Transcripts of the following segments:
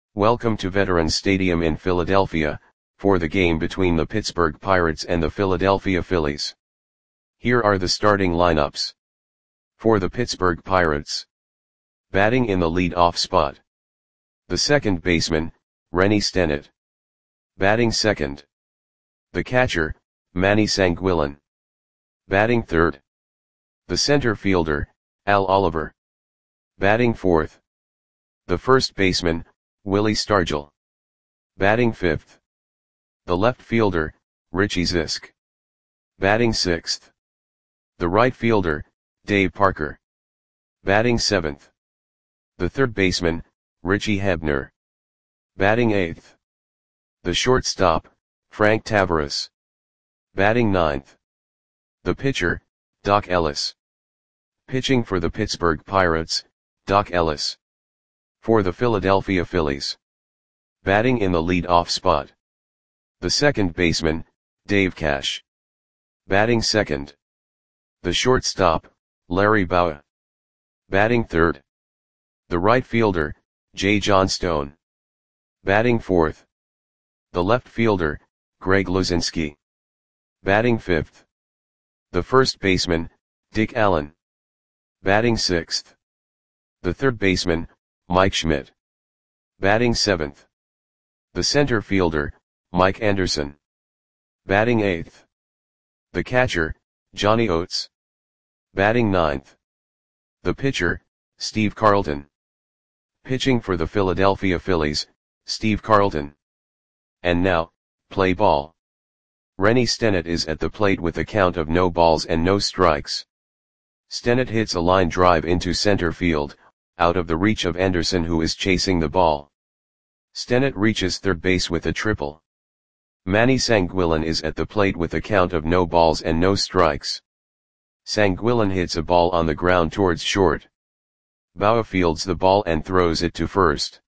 Welcome to Veterans Stadium in Philadelphia, for the game between the Pittsburgh Pirates and the Philadelphia Phillies. Here are the starting lineups. For the Pittsburgh Pirates. Batting in the lead-off spot. The second baseman, Rennie Stennett. Batting second. The catcher, Manny Sanguillén. Batting third. The center fielder, Al Oliver. Batting fourth. The first baseman, Willie Stargell. Batting fifth. The left fielder, Richie Zisk. Batting sixth. The right fielder, Dave Parker. Batting seventh. The third baseman, Richie Hebner. Batting eighth. The shortstop, Frank Taveras. Batting ninth. The pitcher, Doc Ellis. Pitching for the Pittsburgh Pirates, Doc Ellis. For the Philadelphia Phillies. Batting in the lead-off spot. The second baseman, Dave Cash. Batting second. The shortstop, Larry Bowa. Batting third. The right fielder, Jay Johnstone. Batting fourth. The left fielder, Greg Luzinski. Batting fifth. The first baseman, Dick Allen. Batting sixth. The third baseman, Mike Schmidt. Batting seventh. The center fielder, Mike Anderson. Batting eighth. The catcher, Johnny Oates. Batting ninth. The pitcher, Steve Carlton. Pitching for the Philadelphia Phillies, Steve Carlton. And now, play ball. Rennie Stennett is at the plate with a count of no balls and no strikes. Stennett hits a line drive into center field, out of the reach of Anderson, who is chasing the ball. Stennett reaches third base with a triple. Manny Sanguillén is at the plate with a count of no balls and no strikes. Sanguillén hits a ball on the ground towards short. Bowa fields the ball and throws it to first.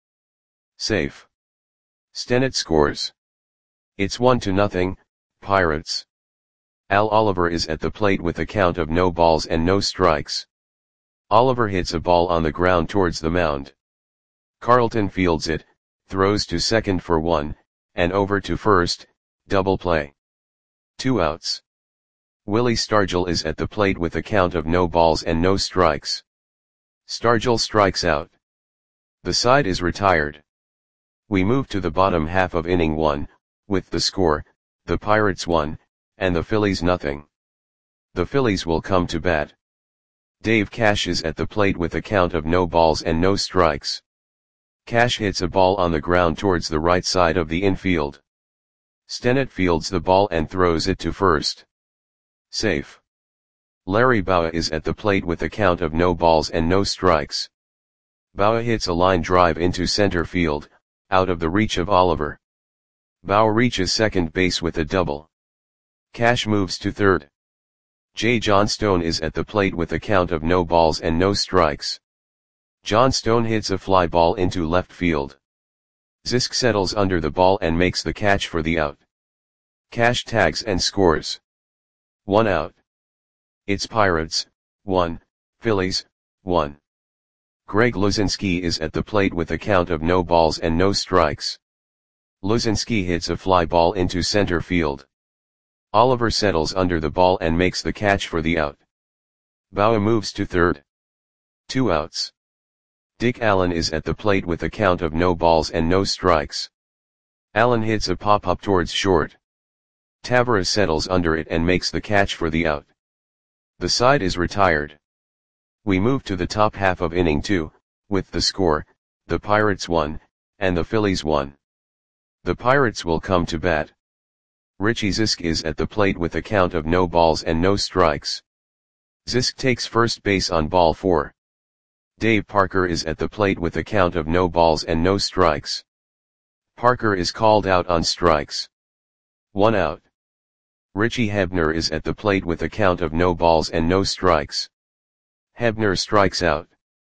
Safe. Stennett scores. It's 1-0, Pirates. Al Oliver is at the plate with a count of no balls and no strikes. Oliver hits a ball on the ground towards the mound. Carlton fields it, throws to second for one, and over to first, double play. 2 outs. Willie Stargell is at the plate with a count of no balls and no strikes. Stargell strikes out. The side is retired. We move to the bottom half of inning 1, with the score, the Pirates 1, and the Phillies 0. The Phillies will come to bat. Dave Cash is at the plate with a count of no balls and no strikes. Cash hits a ball on the ground towards the right side of the infield. Stennett fields the ball and throws it to first. Safe. Larry Bowa is at the plate with a count of no balls and no strikes. Bowa hits a line drive into center field, out of the reach of Oliver. Bowa reaches second base with a double. Cash moves to third. Jay Johnstone is at the plate with a count of no balls and no strikes. Johnstone hits a fly ball into left field. Zisk settles under the ball and makes the catch for the out. Cash tags and scores. 1 out. It's Pirates, 1, Phillies, 1. Greg Luzinski is at the plate with a count of no balls and no strikes. Luzinski hits a fly ball into center field. Oliver settles under the ball and makes the catch for the out. Bowa moves to third. 2 outs. Dick Allen is at the plate with a count of no balls and no strikes. Allen hits a pop-up towards short. Taveras settles under it and makes the catch for the out. The side is retired. We move to the top half of inning 2, with the score, the Pirates 1, and the Phillies 1. The Pirates will come to bat. Richie Zisk is at the plate with a count of no balls and no strikes. Zisk takes first base on ball 4. Dave Parker is at the plate with a count of no balls and no strikes. Parker is called out on strikes. 1 out. Richie Hebner is at the plate with a count of no balls and no strikes. Hebner strikes out.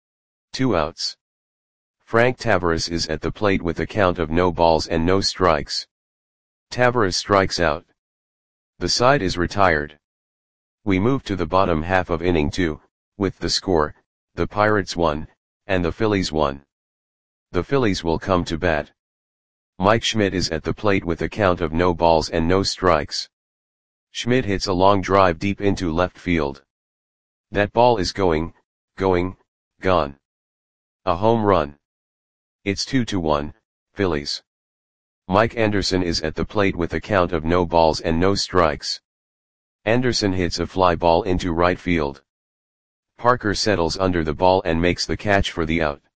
2 outs. Frank Taveras is at the plate with a count of no balls and no strikes. Taveras strikes out. The side is retired. We move to the bottom half of inning 2, with the score, the Pirates 1, and the Phillies 1. The Phillies will come to bat. Mike Schmidt is at the plate with a count of no balls and no strikes. Schmidt hits a long drive deep into left field. That ball is going, gone. A home run. It's 2-1, Phillies. Mike Anderson is at the plate with a count of no balls and no strikes. Anderson hits a fly ball into right field. Parker settles under the ball and makes the catch for the out.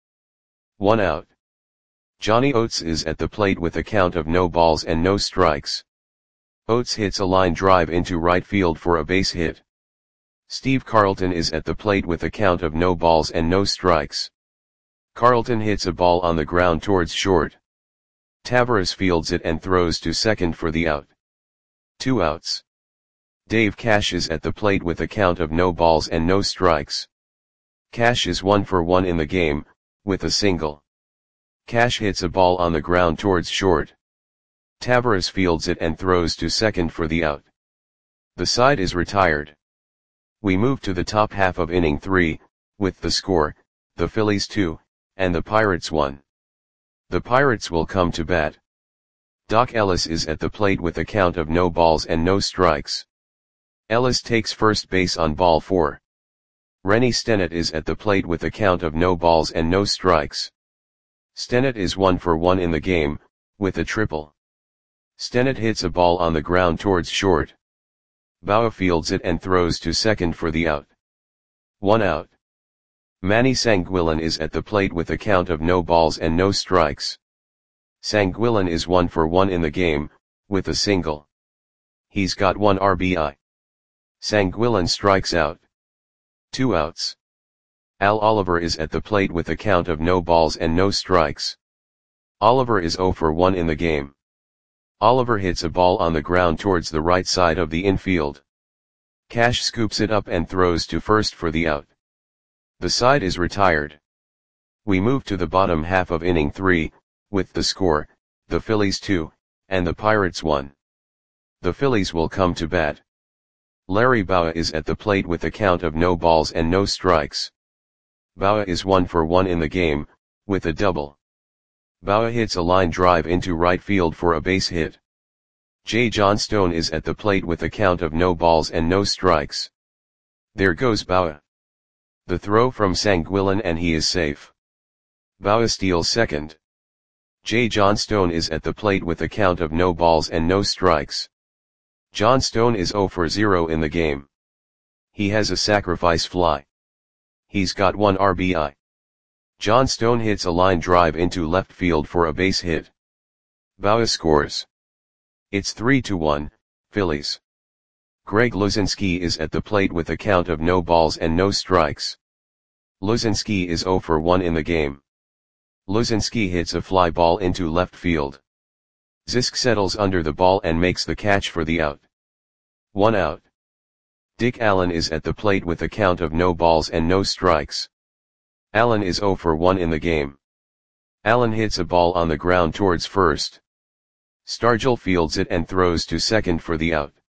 1 out. Johnny Oates is at the plate with a count of no balls and no strikes. Oates hits a line drive into right field for a base hit. Steve Carlton is at the plate with a count of no balls and no strikes. Carlton hits a ball on the ground towards short. Tavares fields it and throws to second for the out. 2 outs. Dave Cash is at the plate with a count of no balls and no strikes. Cash is 1 for 1 in the game, with a single. Cash hits a ball on the ground towards short. Tavares fields it and throws to second for the out. The side is retired. We move to the top half of inning 3, with the score, the Phillies 2, and the Pirates 1. The Pirates will come to bat. Doc Ellis is at the plate with a count of no balls and no strikes. Ellis takes first base on ball 4. Rennie Stennett is at the plate with a count of no balls and no strikes. Stennett is 1 for 1 in the game, with a triple. Stennett hits a ball on the ground towards short. Bauer fields it and throws to second for the out. 1 out. Manny Sanguillen is at the plate with a count of no balls and no strikes. Sanguillen is 1 for 1 in the game, with a single. He's got 1 RBI. Sanguillen strikes out. 2 outs. Al Oliver is at the plate with a count of no balls and no strikes. Oliver is 0 for 1 in the game. Oliver hits a ball on the ground towards the right side of the infield. Cash scoops it up and throws to first for the out. The side is retired. We move to the bottom half of inning 3, with the score, the Phillies 2, and the Pirates 1. The Phillies will come to bat. Larry Bowa is at the plate with a count of no balls and no strikes. Bowa is 1 for 1 in the game, with a double. Bowa hits a line drive into right field for a base hit. Jay Johnstone is at the plate with a count of no balls and no strikes. There goes Bowa. The throw from Sanguillen and he is safe. Bowa steals second. Jay Johnstone is at the plate with a count of no balls and no strikes. Johnstone is 0 for 0 in the game. He has a sacrifice fly. He's got 1 RBI. Johnstone hits a line drive into left field for a base hit. Bowa scores. It's 3-1, Phillies. Greg Luzinski is at the plate with a count of no balls and no strikes. Luzinski is 0 for 1 in the game. Luzinski hits a fly ball into left field. Zisk settles under the ball and makes the catch for the out. 1 out. Dick Allen is at the plate with a count of no balls and no strikes. Allen is 0 for 1 in the game. Allen hits a ball on the ground towards first. Stargell fields it and throws to second for the out.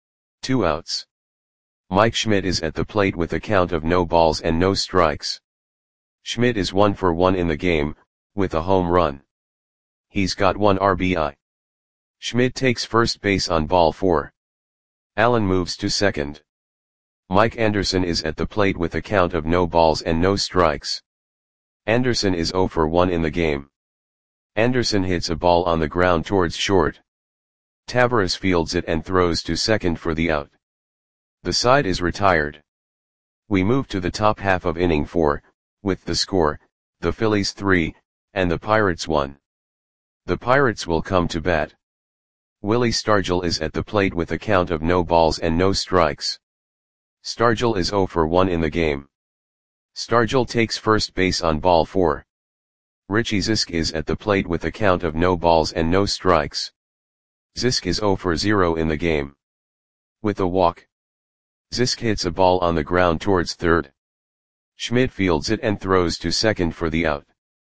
2 outs. Mike Schmidt is at the plate with a count of no balls and no strikes. Schmidt is 1 for 1 in the game, with a home run. He's got 1 RBI. Schmidt takes first base on ball 4. Allen moves to second. Mike Anderson is at the plate with a count of no balls and no strikes. Anderson is 0 for 1 in the game. Anderson hits a ball on the ground towards short. Tavares fields it and throws to second for the out. The side is retired. We move to the top half of inning 4, with the score, the Phillies 3, and the Pirates 1. The Pirates will come to bat. Willie Stargell is at the plate with a count of no balls and no strikes. Stargell is 0 for 1 in the game. Stargell takes first base on ball 4. Richie Zisk is at the plate with a count of no balls and no strikes. Zisk is 0 for 0 in the game. With a walk. Zisk hits a ball on the ground towards third. Schmidt fields it and throws to second for the out.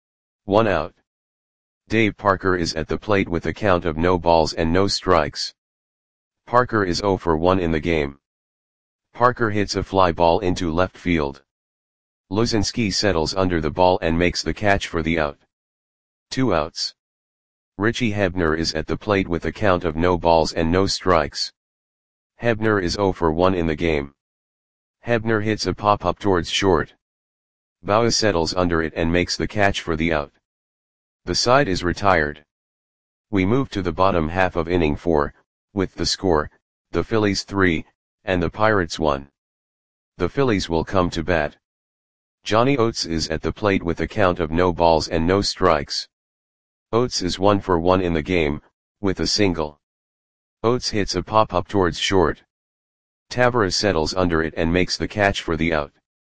1 out. Dave Parker is at the plate with a count of no balls and no strikes. Parker is 0 for 1 in the game. Parker hits a fly ball into left field. Luzinski settles under the ball and makes the catch for the out. 2 outs. Richie Hebner is at the plate with a count of no balls and no strikes. Hebner is 0 for 1 in the game. Hebner hits a pop-up towards short. Bauer settles under it and makes the catch for the out. The side is retired. We move to the bottom half of inning 4, with the score, the Phillies 3, and the Pirates 1. The Phillies will come to bat. Johnny Oates is at the plate with a count of no balls and no strikes. Oates is 1 for 1 in the game, with a single. Oates hits a pop-up towards short. Tavares settles under it and makes the catch for the out.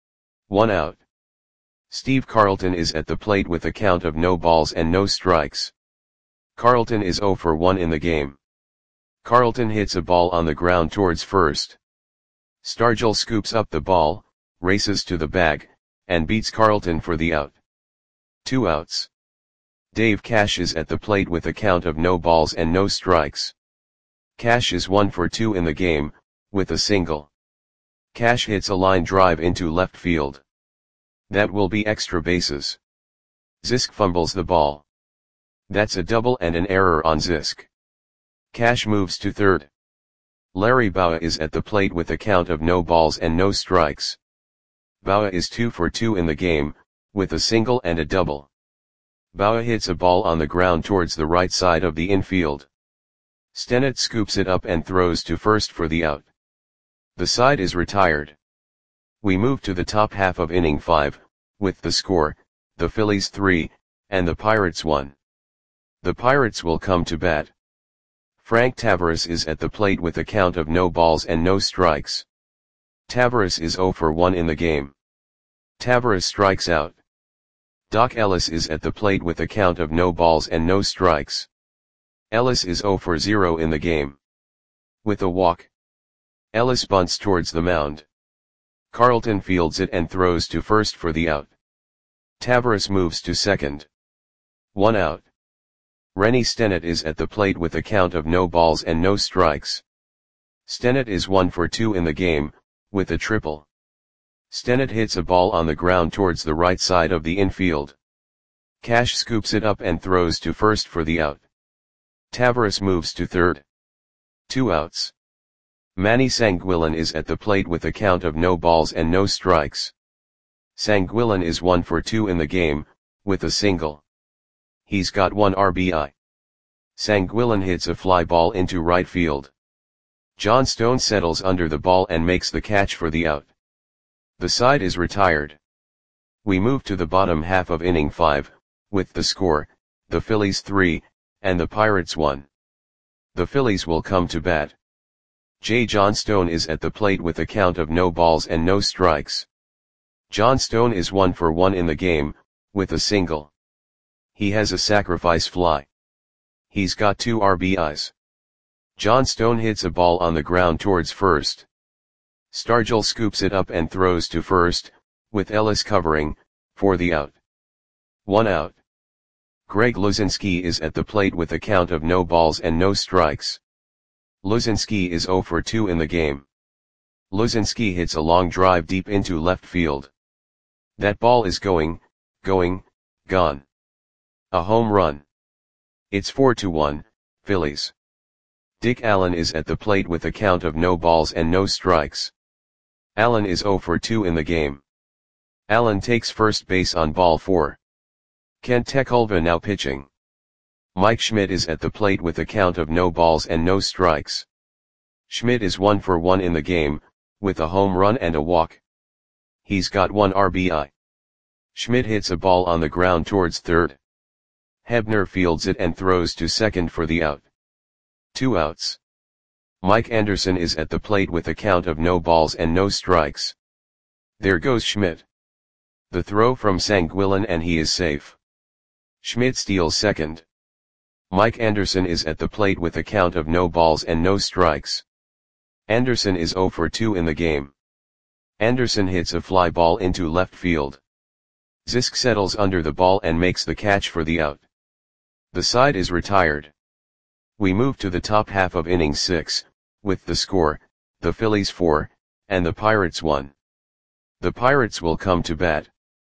1 out. Steve Carlton is at the plate with a count of no balls and no strikes. Carlton is 0 for 1 in the game. Carlton hits a ball on the ground towards first. Stargell scoops up the ball, races to the bag, and beats Carlton for the out. 2 outs. Dave Cash is at the plate with a count of no balls and no strikes. Cash is 1 for 2 in the game, with a single. Cash hits a line drive into left field. That will be extra bases. Zisk fumbles the ball. That's a double and an error on Zisk. Cash moves to third. Larry Bowa is at the plate with a count of no balls and no strikes. Bowa is 2 for 2 in the game, with a single and a double. Bowa hits a ball on the ground towards the right side of the infield. Stennett scoops it up and throws to first for the out. The side is retired. We move to the top half of inning 5, with the score, the Phillies 3, and the Pirates 1. The Pirates will come to bat. Frank Tavares is at the plate with a count of no balls and no strikes. Tavares is 0 for 1 in the game. Tavares strikes out. Doc Ellis is at the plate with a count of no balls and no strikes. Ellis is 0 for 0 in the game. With a walk. Ellis bunts towards the mound. Carlton fields it and throws to first for the out. Tavares moves to second. 1 out. Rennie Stennett is at the plate with a count of no balls and no strikes. Stennett is 1 for 2 in the game, with a triple. Stennett hits a ball on the ground towards the right side of the infield. Cash scoops it up and throws to first for the out. Tavares moves to third. 2 outs. Manny Sanguillen is at the plate with a count of no balls and no strikes. Sanguillen is 1 for 2 in the game, with a single. He's got 1 RBI. Sanguillen hits a fly ball into right field. John Stone settles under the ball and makes the catch for the out. The side is retired. We move to the bottom half of inning 5, with the score, the Phillies 3, and the Pirates 1. The Phillies will come to bat. J. John Stone is at the plate with a count of no balls and no strikes. John Stone is 1 for 1 in the game, with a single. He has a sacrifice fly. He's got 2 RBIs. John Stone hits a ball on the ground towards first. Stargell scoops it up and throws to first, with Ellis covering, for the out. 1 out. Greg Luzinski is at the plate with a count of no balls and no strikes. Luzinski is 0 for 2 in the game. Luzinski hits a long drive deep into left field. That ball is gone. A home run. It's 4-1, Phillies. Dick Allen is at the plate with a count of no balls and no strikes. Allen is 0 for 2 in the game. Allen takes first base on ball 4. Kent Tekulve now pitching. Mike Schmidt is at the plate with a count of no balls and no strikes. Schmidt is 1 for 1 in the game, with a home run and a walk. He's got 1 RBI. Schmidt hits a ball on the ground towards third. Hebner fields it and throws to second for the out. 2 outs. Mike Anderson is at the plate with a count of no balls and no strikes. There goes Schmidt. The throw from Sanguillen and he is safe. Schmidt steals second. Mike Anderson is at the plate with a count of no balls and no strikes. Anderson is 0 for 2 in the game. Anderson hits a fly ball into left field. Zisk settles under the ball and makes the catch for the out. The side is retired. We move to the top half of inning 6, with the score, the Phillies 4, and the Pirates 1. The Pirates will come to bat.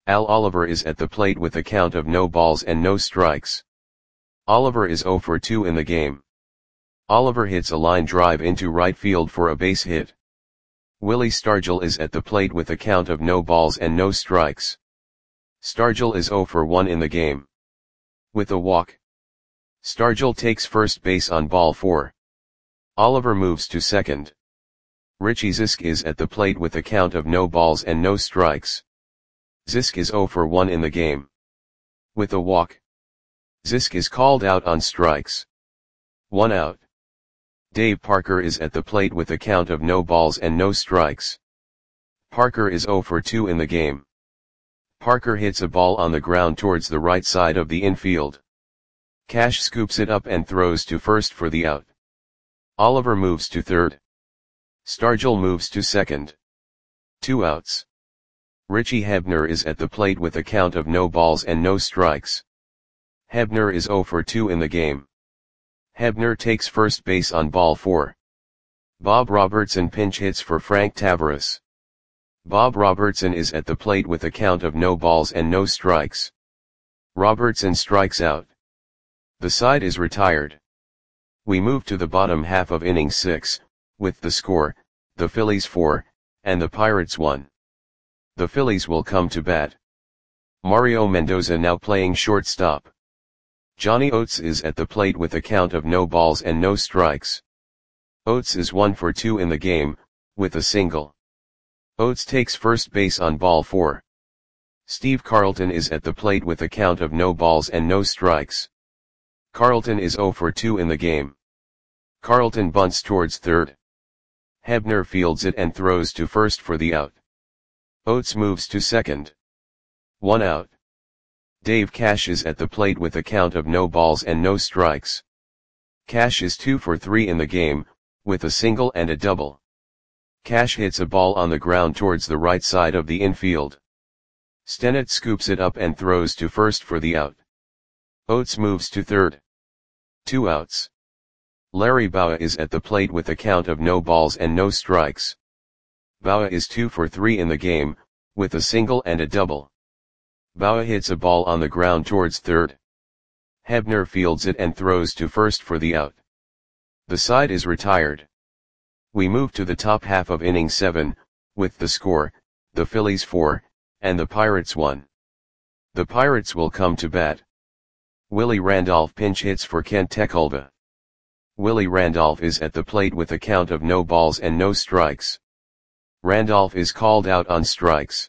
Al Oliver is at the plate with a count of no balls and no strikes. Oliver is 0 for 2 in the game. Oliver hits a line drive into right field for a base hit. Willie Stargell is at the plate with a count of no balls and no strikes. Stargell is 0 for 1 in the game. With a walk. Stargell takes first base on ball 4. Oliver moves to second. Richie Zisk is at the plate with a count of no balls and no strikes. Zisk is 0 for 1 in the game. With a walk. Zisk is called out on strikes. 1 out. Dave Parker is at the plate with a count of no balls and no strikes. Parker is 0 for 2 in the game. Parker hits a ball on the ground towards the right side of the infield. Cash scoops it up and throws to first for the out. Oliver moves to third. Stargell moves to second. 2 outs. Richie Hebner is at the plate with a count of no balls and no strikes. Hebner is 0 for 2 in the game. Hebner takes first base on ball 4. Bob Robertson pinch hits for Frank Taveras. Bob Robertson is at the plate with a count of no balls and no strikes. Robertson strikes out. The side is retired. We move to the bottom half of inning 6, with the score, the Phillies 4, and the Pirates 1. The Phillies will come to bat. Mario Mendoza now playing shortstop. Johnny Oates is at the plate with a count of no balls and no strikes. Oates is 1 for 2 in the game, with a single. Oates takes first base on ball 4. Steve Carlton is at the plate with a count of no balls and no strikes. Carlton is 0 for 2 in the game. Carlton bunts towards third. Hebner fields it and throws to first for the out. Oates moves to second. 1 out. Dave Cash is at the plate with a count of no balls and no strikes. Cash is 2 for 3 in the game, with a single and a double. Cash hits a ball on the ground towards the right side of the infield. Stennett scoops it up and throws to first for the out. Oates moves to third. 2 outs. Larry Bowa is at the plate with a count of no balls and no strikes. Bowa is 2 for 3 in the game, with a single and a double. Bowa hits a ball on the ground towards third. Hebner fields it and throws to first for the out. The side is retired. We move to the top half of inning 7, with the score, the Phillies 4, and the Pirates 1. The Pirates will come to bat. Willie Randolph pinch hits for Kent Tekulve. Willie Randolph is at the plate with a count of no balls and no strikes. Randolph is called out on strikes.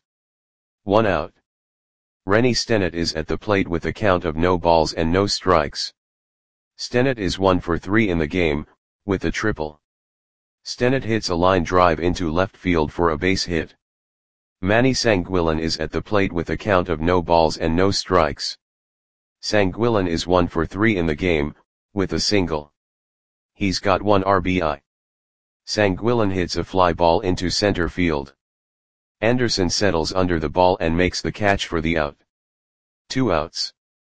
1 out. Rennie Stennett is at the plate with a count of no balls and no strikes. Stennett is 1 for 3 in the game, with a triple. Stennett hits a line drive into left field for a base hit. Manny Sanguillen is at the plate with a count of no balls and no strikes. Sanguillen is 1 for 3 in the game, with a single. He's got 1 RBI. Sanguillen hits a fly ball into center field. Anderson settles under the ball and makes the catch for the out. 2 outs.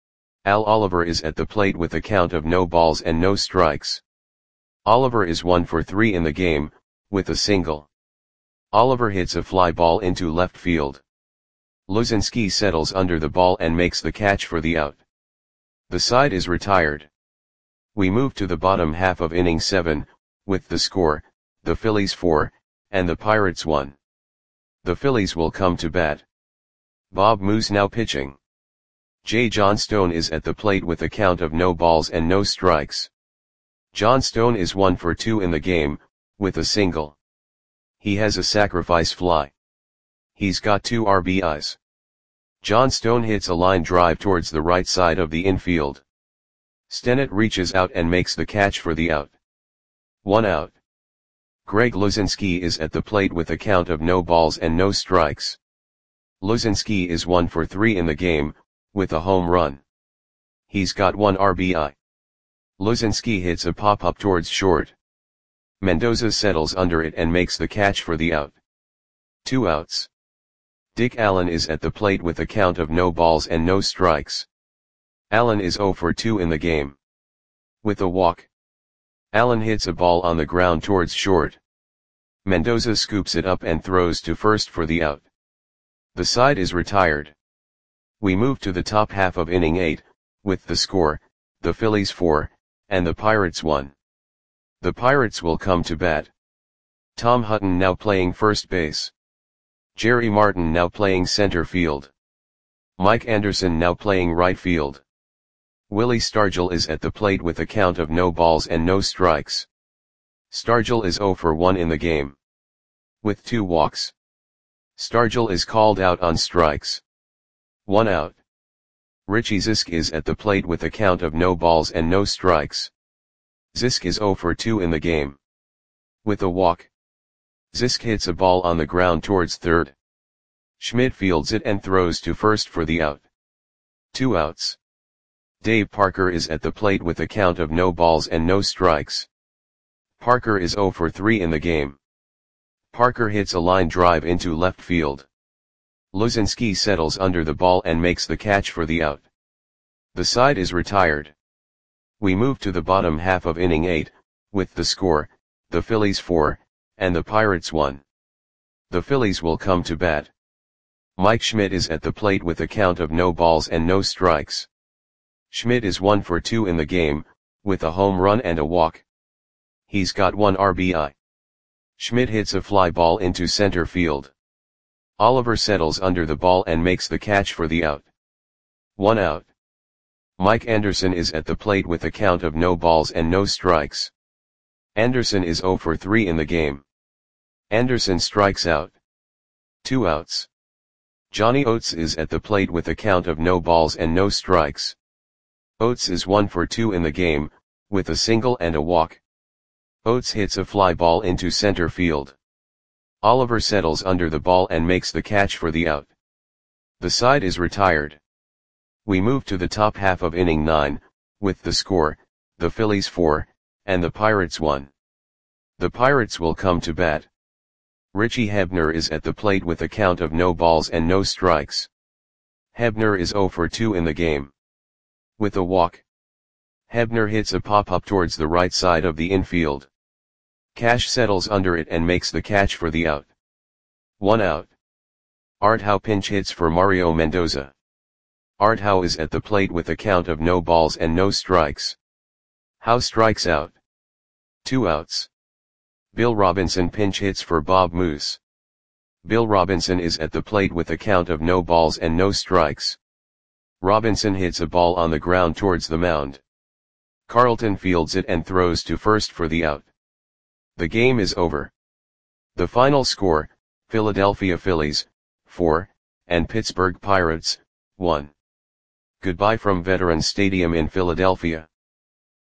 Al Oliver is at the plate with a count of no balls and no strikes. Oliver is 1 for 3 in the game, with a single. Oliver hits a fly ball into left field. Luzinski settles under the ball and makes the catch for the out. The side is retired. We move to the bottom half of inning 7, with the score, the Phillies 4, and the Pirates 1. The Phillies will come to bat. Bob Moose now pitching. J. Johnstone is at the plate with a count of no balls and no strikes. Johnstone is 1 for 2 in the game, with a single. He has a sacrifice fly. He's got 2 RBIs. Johnstone hits a line drive towards the right side of the infield. Stennett reaches out and makes the catch for the out. 1 out. Greg Luzinski is at the plate with a count of no balls and no strikes. Luzinski is 1 for 3 in the game, with a home run. He's got 1 RBI. Luzinski hits a pop-up towards short. Mendoza settles under it and makes the catch for the out. 2 outs. Dick Allen is at the plate with a count of no balls and no strikes. Allen is 0 for 2 in the game. With a walk. Allen hits a ball on the ground towards short. Mendoza scoops it up and throws to first for the out. The side is retired. We move to the top half of inning 8, with the score, the Phillies 4, and the Pirates 1. The Pirates will come to bat. Tom Hutton now playing first base. Jerry Martin now playing center field. Mike Anderson now playing right field. Willie Stargell is at the plate with a count of no balls and no strikes. Stargell is 0 for 1 in the game, with 2 walks. Stargell is called out on strikes. 1 out. Richie Zisk is at the plate with a count of no balls and no strikes. Zisk is 0 for 2 in the game, with a walk. Zisk hits a ball on the ground towards third. Schmidt fields it and throws to first for the out. 2 outs. Dave Parker is at the plate with a count of no balls and no strikes. Parker is 0 for 3 in the game. Parker hits a line drive into left field. Luzinski settles under the ball and makes the catch for the out. The side is retired. We move to the bottom half of inning 8, with the score, the Phillies 4, and the Pirates 1. The Phillies will come to bat. Mike Schmidt is at the plate with a count of no balls and no strikes. Schmidt is 1 for 2 in the game, with a home run and a walk. He's got 1 RBI. Schmidt hits a fly ball into center field. Oliver settles under the ball and makes the catch for the out. 1 out. Mike Anderson is at the plate with a count of no balls and no strikes. Anderson is 0 for 3 in the game. Anderson strikes out. 2 outs. Johnny Oates is at the plate with a count of no balls and no strikes. Oates is 1 for 2 in the game, with a single and a walk. Oates hits a fly ball into center field. Oliver settles under the ball and makes the catch for the out. The side is retired. We move to the top half of inning 9, with the score, the Phillies 4, and the Pirates 1. The Pirates will come to bat. Richie Hebner is at the plate with a count of no balls and no strikes. Hebner is 0 for 2 in the game, with a walk. Hebner hits a pop-up towards the right side of the infield. Cash settles under it and makes the catch for the out. 1 out. Art Howe pinch hits for Mario Mendoza. Art Howe is at the plate with a count of no balls and no strikes. Howe strikes out. 2 outs. Bill Robinson pinch hits for Bob Moose. Bill Robinson is at the plate with a count of no balls and no strikes. Robinson hits a ball on the ground towards the mound. Carlton fields it and throws to first for the out. The game is over. The final score, Philadelphia Phillies, 4, and Pittsburgh Pirates, 1. Goodbye from Veterans Stadium in Philadelphia.